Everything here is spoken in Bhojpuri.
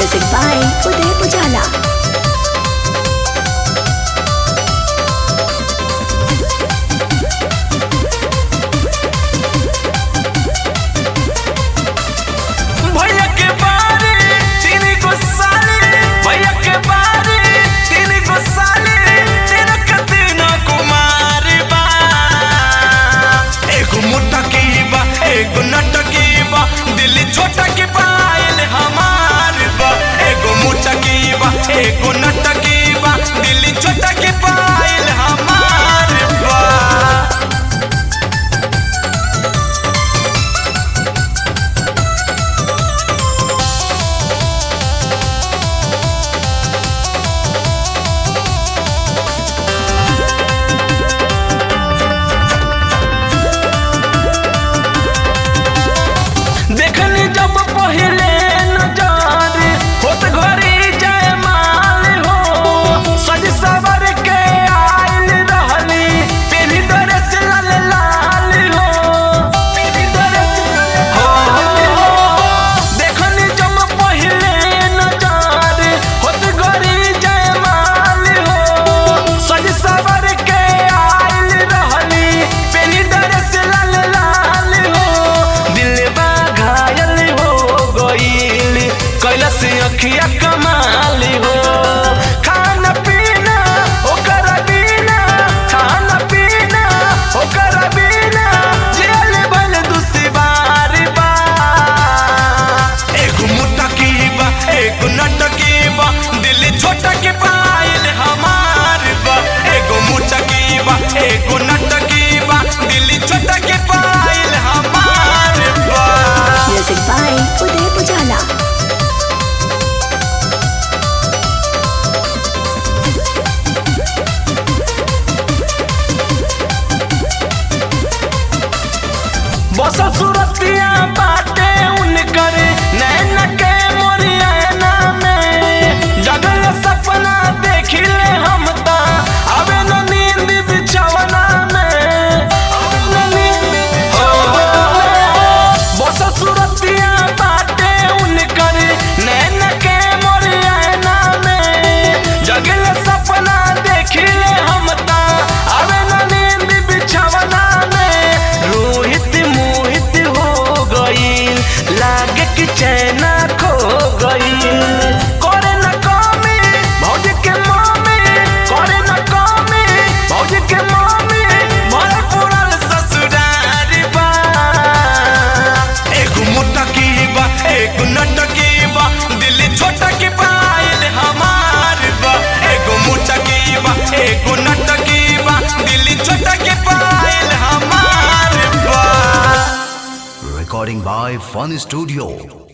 Music by Uday Pujala. छोटा के पायल हमार बा एगो मोटा की बा एगो नटा की बा दिल्ली छोटा के पायल हमार बा। देखनी जब पहले नजर होत घरी जय माल हो सज सवर के आइल रहली तेरी ड्रेस लाल लाल हो तेरी ड्रेस हो देखनी जब पहले नजर होत घरी जय माल हो सज सवर के आइल रहली तेरी ड्रेस लाल लाल हो दिलवा घायल हो गईल कैलस अखिया कमाल हो खाना पीना ओकर बिना खाना पीना ओकर बिना जेल बल दुश्वार बा एगो मोटा की बा एगो नटा की बा दिल छोटा के पायल हमार बा एगो मोटा की बा एगो नटा की बा दिल छोटा के पायल हमार बा। Music by Uday Pujala. बसल सूरतिया बाटे उनकर नैना के मोरियाना में जगल सपना देखिले हम ता आवे न नींद बिछवना में आवे न नींद हो बसल सूरतिया बाटे उनकर नैना के मोरियाना में जगल सपना देखिले हम ता आवे न नींद बिछवना में रोहित लागे कि चैना खो गईल करे न कमी भौजी के मम्मी करे न कमी भौजी के मम्मी भर पुरल ससुरार बा एगो मोटा की बा एगो नटा की बा दिल्ली छोटा के पायल हमार बा एगो मोटा की बा एगो नटा की बा दिल्ली छोटा के पायल हमार बा। Recording by Fun Studio.